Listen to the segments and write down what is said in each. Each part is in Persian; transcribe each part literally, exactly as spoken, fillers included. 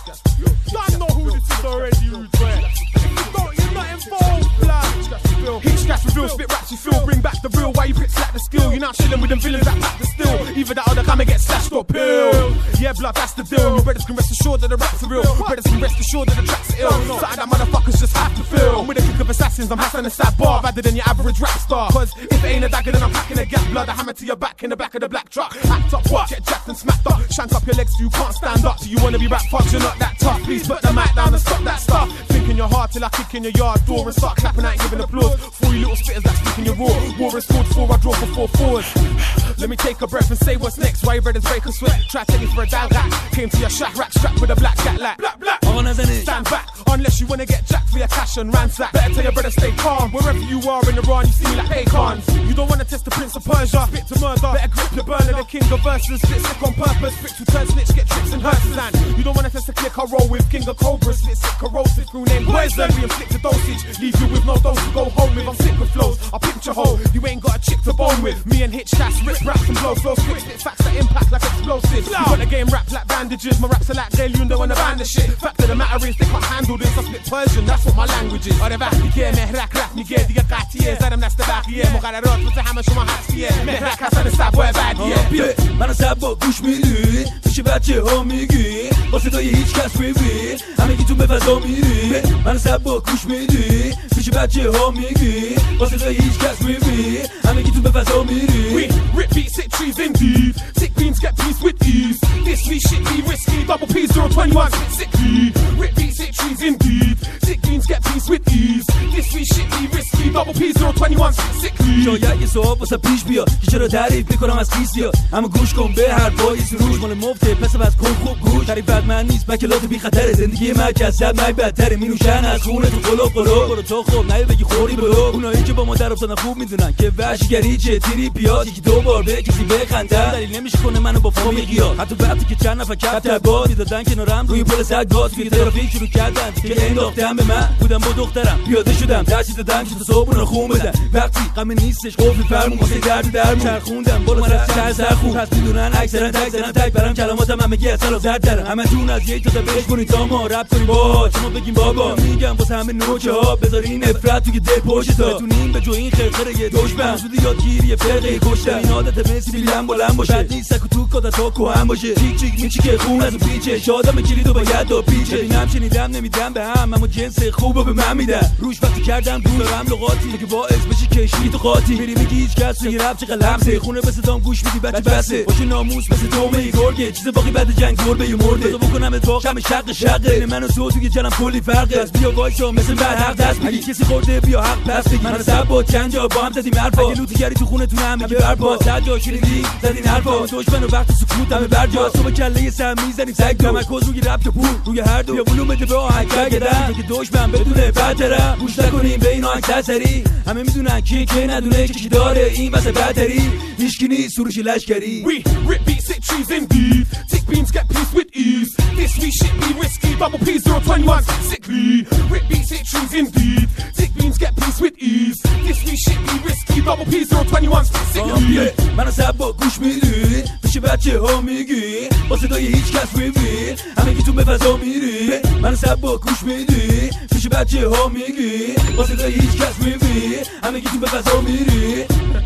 Don't know who this is already, Rude Boy. If you don't, you're not involved, blood. Heat scratch reveal, spit raps you feel. Bring back the real, why you pricks lack the skill. You're not chilling with them villains that pack the still. Either that or the come and get slashed or pill. Yeah, blood, that's the deal. You brothers can rest assured that the raps are real. Brothers can rest assured that the tracks are ill. Something that motherfuckers just have to feel. I'm with a clique of assassins, I'm Hassan and Sad Bar. Rather than your average rap star. Cause if it ain't a dagger, then I'm packing a gap. Blood, a hammer to your back in the back of the black truck. Act up, what? Get jacked and smacked up. Shank up your legs so you can't stand up. Do you wanna be rap fucked? You're not that tough. Please put the mic down and stop that stuff. Think in your heart till I kick in your yard door and start clapping out and giving applause. For you little spitters that stick in your raw. War is called for, I draw for four fours. Let me take a breath and say what's next. Why your brothers break a sweat? Try to take me for a dal rat. Came to your shack rack strapped with a black cat like black black. Stand back unless you wanna get jacked for your cash and ransack. Better tell your brother stay calm. Wherever you are in Iran, you see me like pecans. You don't wanna test the Prince of Persia. Spit to murder. Better grip your burner, the king of verses. Spit sick on purpose. Fix return snitch, get tricks and hearses. And you don't wanna test the click I roll with King of Cobra. Spit sick corrosive through name poison. We inflict a dosage. Leave you with no dose to go home with. I'm sick with flows. I picture hole. You ain't got a chick to bone with. Me and Hitch Cass rip raps and blow flows quick. Spit facts that impact like explosives. You got the game wrapped like bandages. My raps are like Gaelian, don't wanna ban the shit. Fact of the matter is they can't handle this. I spit Persian, that's what my language is. آره وقتی که مهرک رفت میگه دیگه قطعیه. زدم دست بقیه مقررات واسه همه شما حذفیه. مهرک حسن سبوه بعدیه. منو سبا گوش میدی پیش بچه ها میگی با صدای هیچ کس میبی همگی تو به فضا میری. منو سبا گوش میدی پیش بچه ها میگی با صدای هیچ کس میبی همگی تو به فضا میری. We rip beats, sick trees indeed. Sick beans get peace with ease. This we shit be risky. Double P zero twenty-one spit sickly. Rip beats, sick trees indeed. Sick beans get peace with ease. This we shit be risky. Double P zero twenty-one spit sickly. شاید یه سوال واسه پیش بیاد که چرا تعریف میکنم از کیسیا. اما گوش کن به حرفای سروش مال مفته پس بس کن خوب گوش. تعریف بد من نیست مکلات بی خطره. زندگی من کسب من بدتره. مینوشن از خونه تو قلوب قلوب. برو تو خوب نه بگی خوری برو. اونایی که با مادر افتادن خوب میدونن که وحشیگری چه تیری پیاز. یکی دو بار به کسی بخنده دلیل نمیشه کنه منو با فامی گیاد. حتی وقتی که چند نفر کپ باد میدادن کنارم روی پل سگ گاز توی ترافیک شروع کردن که انداختم به من. بودم با دخترم پیاده شدم ترجیح دادم که تو صبح رو خون بدن. وقتی غم نیستش قفل فرمون واسه درد درمون چرخوندم بالا من سر سر خون. پس میدونن اکثرا تک زدن تک برام کلماتم همگی اصلا زرد درم. همتون از یک تا بهش کنید تا ما رپ کنیم با شما بگیم بابا. میگم واسه همه نوچه ها بذارین نفرت توی دل پشت تا بتونیم به جو این خرخره یه دشمن زودی یادگیری فرقه کشتن. این عادت مسی بیلم بلند باشه بد نیست سکو تو کادا تا کوهم باشه. چیک چیک میچی که خون از پیچه شادم کلیدو باید دو پیچه. ببینم شنیدم نمیدم به هم اما جنس خوبو به من میدن. روش وقتی کردم دور هم لغاتی که باعث بشه کشی تو قاطی. میری میگی هیچ کس رو رپ چه قلم سه خونه به صدام گوش میدی بچه بسه باشه ناموس مثل تومه گرگه. چیز باقی بعد جنگ گربه یه مرده تو بکنم اتفاق شم شق شق. بین من و تو توی جنم کلی فرقه. از بیا وایسا مثل بعد حق دست بگی کسی خورده بیا حق پس بگی. من سب با چند جا با هم زدیم حرفا. اگه لوتیگری تو خونه تو هم میگه برپا صد جا شنیدی زدین حرفا. دشمن و وقت سکوت همه برجا صبح کله سم میزنیم سگ تمرکز روی رپ پول روی هر دو. بیا ولوم بده به آهنگ گردن که دشمن بدونه بدتره. گوش نکنیم به این آهنگ سری همه میدونن کی کی ندونه کی داره این واسه بدتری. هیچکی نیست سروش لشکری. We rip beats, sick trees indeed. Sick beans get peace with ease. This we shit be risky. Double P zero twenty-one spit sickly. Rip beats, sick trees indeed. Sick beans get peace with ease. This we shit be risky. Double P zero twenty-one spit sickly. منو سبا گوش میدی پیش بچه ها میگی با صدای هیچ کس میبی همگی تو به فضا میری. منو سبا گوش میدی پیش بچه ها میگی با صدای هیچ کس میبی همگی تو به فضا میری.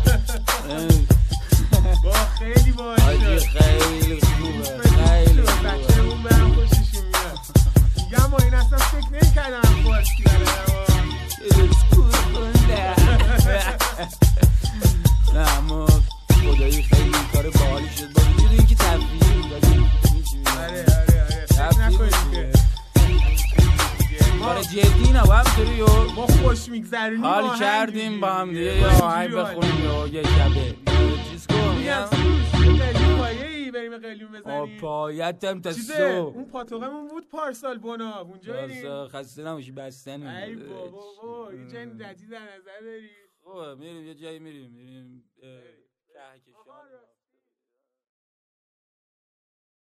با خیلی باشه خیلی خوبه خیلی بچه اون به هم خوششون میاد. میگم ما این اصلا فکر نمی‌کردم فارسی بلده. نه اما خدایی خیلی کار باحالی شد. با وجود اینکه تفریحی بود. آره آره آره فکر نکنید که کار جدی نه همینطوری یا ما خوش میگذرونیم حال کردیم با هم دیگه یا آهنگ بخونیم یا یه شبه چیز کن میگم سروش یه قلیون پایه‌ای بریم قلیون بزنیم. پایتم تا چیزه صبح اون پاتوقمون بود پارسال بنا اونجا بریم. خسته نباشی بستنیم. ای بابا بابا یه جای جدید در نظر داری؟ خوبه میریم یه جایی میریم میریم کهکشان.